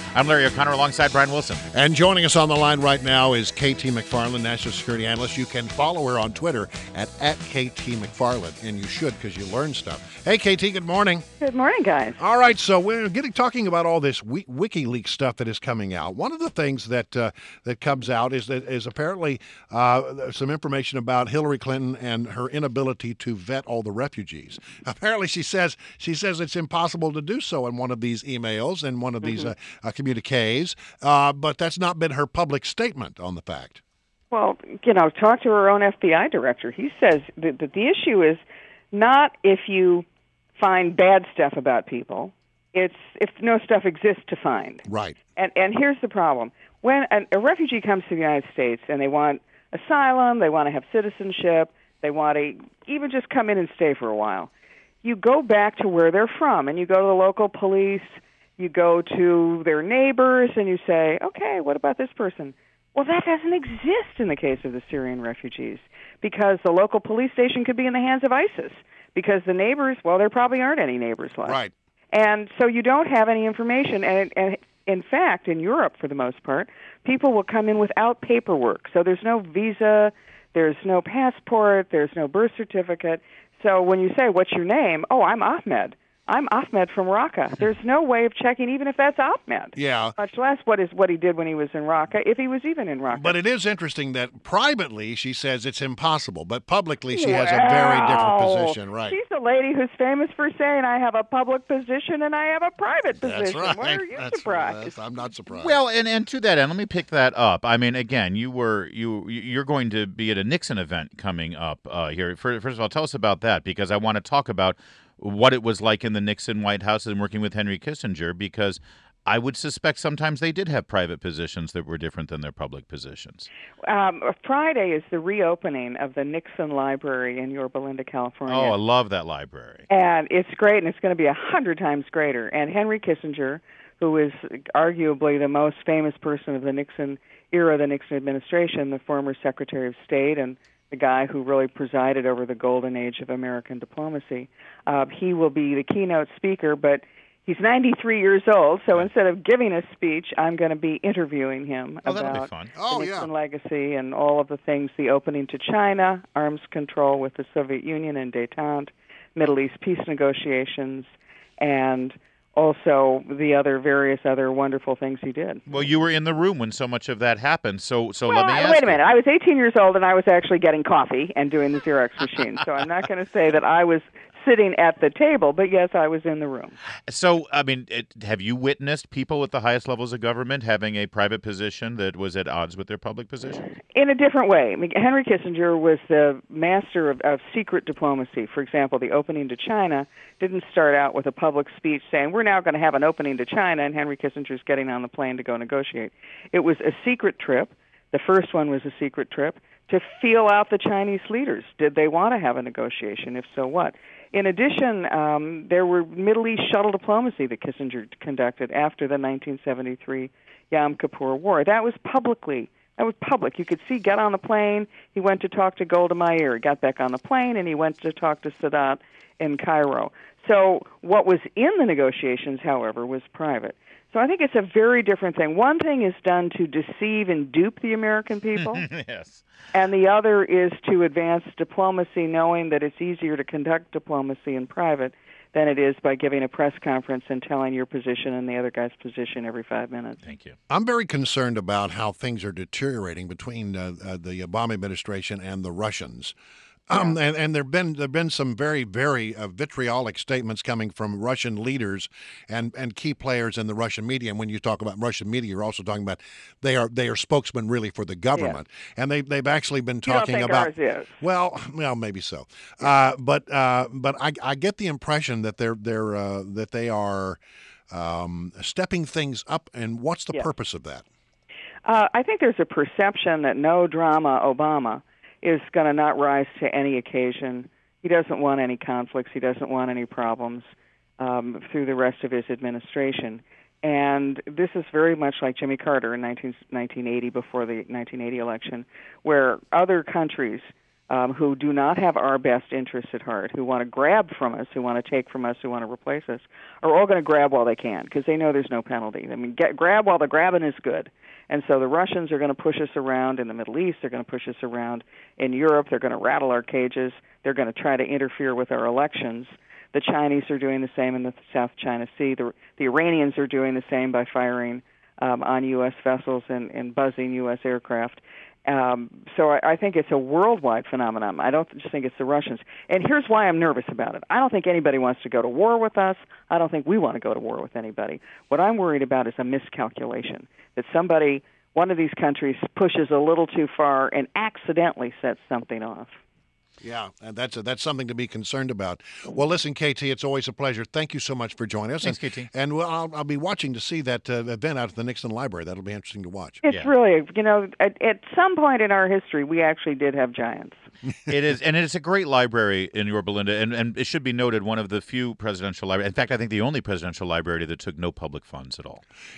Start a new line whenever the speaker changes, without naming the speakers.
I'm Larry O'Connor alongside Brian Wilson.
And joining us on the line right now is KT McFarland, National Security Analyst. You can follow her on Twitter at KT McFarland, and you should because you learn stuff. Hey, KT, good morning.
Good morning, guys.
All right, so we're talking about all this WikiLeaks stuff that is coming out. One of the things that comes out is apparently some information about Hillary Clinton and her inability to vet all the refugees. Apparently, she says it's impossible to do so in one of these emails and one of these communiques, but that's not been her public statement on the fact.
Well, talk to her own FBI director. He says that the issue is not if you find bad stuff about people. It's if no stuff exists to find.
Right.
And here's the problem. When a refugee comes to the United States and they want asylum, they want to have citizenship, they want to even just come in and stay for a while, you go back to where they're from, and you go to the local police, you go to their neighbors, and you say, okay, what about this person? Well, that doesn't exist in the case of the Syrian refugees because the local police station could be in the hands of ISIS because the neighbors, well, there probably aren't any neighbors left.
Right.
And so you don't have any information. And in fact, in Europe, for the most part, people will come in without paperwork. So there's no visa, there's no passport, there's no birth certificate. So when you say, what's your name? Oh, I'm Ahmed. I'm Ahmed from Raqqa. There's no way of checking even if that's Ahmed.
Yeah.
Much less what he did when he was in Raqqa, if he was even in Raqqa.
But it is interesting that privately she says it's impossible, but publicly she has a very different position, right?
She's a lady who's famous for saying, I have a public position and I have a private position.
That's right.
Why are you surprised?
I'm not surprised.
Well, and to that end, let me pick that up. I mean, again, you're going to be at a Nixon event coming up here. First of all, tell us about that because I want to talk about what it was like in the Nixon White House and working with Henry Kissinger, because I would suspect sometimes they did have private positions that were different than their public positions.
Friday is the reopening of the Nixon Library in Yorba Linda, California.
Oh, I love that library.
And it's great, and it's going to be 100 times greater. And Henry Kissinger, who is arguably the most famous person of the Nixon era, the Nixon administration, the former Secretary of State and the guy who really presided over the golden age of American diplomacy. He will be the keynote speaker, but he's 93 years old, so instead of giving a speech, I'm going to be interviewing him about the Nixon legacy and all of the things, the opening to China, arms control with the Soviet Union and détente, Middle East peace negotiations, and also the various other wonderful things he did.
Well, you were in the room when so much of that happened, so let me ask
wait a minute. I was 18 years old, and I was actually getting coffee and doing the Xerox machine, so I'm not going to say that I was sitting at the table, but yes, I was in the room.
So, I mean, have you witnessed people at the highest levels of government having a private position that was at odds with their public position?
In a different way. I mean, Henry Kissinger was the master of secret diplomacy. For example, the opening to China didn't start out with a public speech saying, we're now going to have an opening to China, and Henry Kissinger's getting on the plane to go negotiate. It was a secret trip. The first one was a secret trip to feel out the Chinese leaders. Did they want to have a negotiation? If so, what? In addition, there were Middle East shuttle diplomacy that Kissinger conducted after the 1973 Yom Kippur War. That was public. You could see, get on the plane, he went to talk to Golda Meir, got back on the plane, and he went to talk to Sadat in Cairo. So what was in the negotiations, however, was private. So I think it's a very different thing. One thing is done to deceive and dupe the American people.
Yes.
And the other is to advance diplomacy, knowing that it's easier to conduct diplomacy in private than it is by giving a press conference and telling your position and the other guy's position every 5 minutes.
Thank you.
I'm very concerned about how things are deteriorating between the Obama administration and the Russians. And there've been some very, very vitriolic statements coming from Russian leaders and key players in the Russian media. And when you talk about Russian media, you're also talking about they are spokesmen really for the government. Yeah. And they've actually been talking
you don't think
about
ours is.
well, maybe so. But I get the impression that they are stepping things up. And what's the purpose of that?
I think there's a perception that no drama Obama is going to not rise to any occasion. He doesn't want any conflicts. He doesn't want any problems through the rest of his administration. And this is very much like Jimmy Carter in 1980, before the 1980 election, where other countries who do not have our best interests at heart, who want to grab from us, who want to take from us, who want to replace us, are all going to grab while they can because they know there's no penalty. I mean, grab while the grabbing is good. And so the Russians are going to push us around in the Middle East. They're going to push us around in Europe. They're going to rattle our cages. They're going to try to interfere with our elections. The Chinese are doing the same in the South China Sea. The Iranians are doing the same by firing on U.S. vessels and buzzing U.S. aircraft. So I think it's a worldwide phenomenon. I don't just think it's the Russians. And here's why I'm nervous about it. I don't think anybody wants to go to war with us. I don't think we want to go to war with anybody. What I'm worried about is a miscalculation, that one of these countries pushes a little too far and accidentally sets something off.
Yeah, and that's something to be concerned about. Well, listen, KT, it's always a pleasure. Thank you so much for joining us.
Thanks, KT.
And I'll be watching to see that event out at the Nixon Library. That'll be interesting to watch.
It's really, at some point in our history, we actually did have giants.
It is, and it's a great library in Yorba Linda, and it should be noted, one of the few presidential libraries. In fact, I think the only presidential library that took no public funds at all.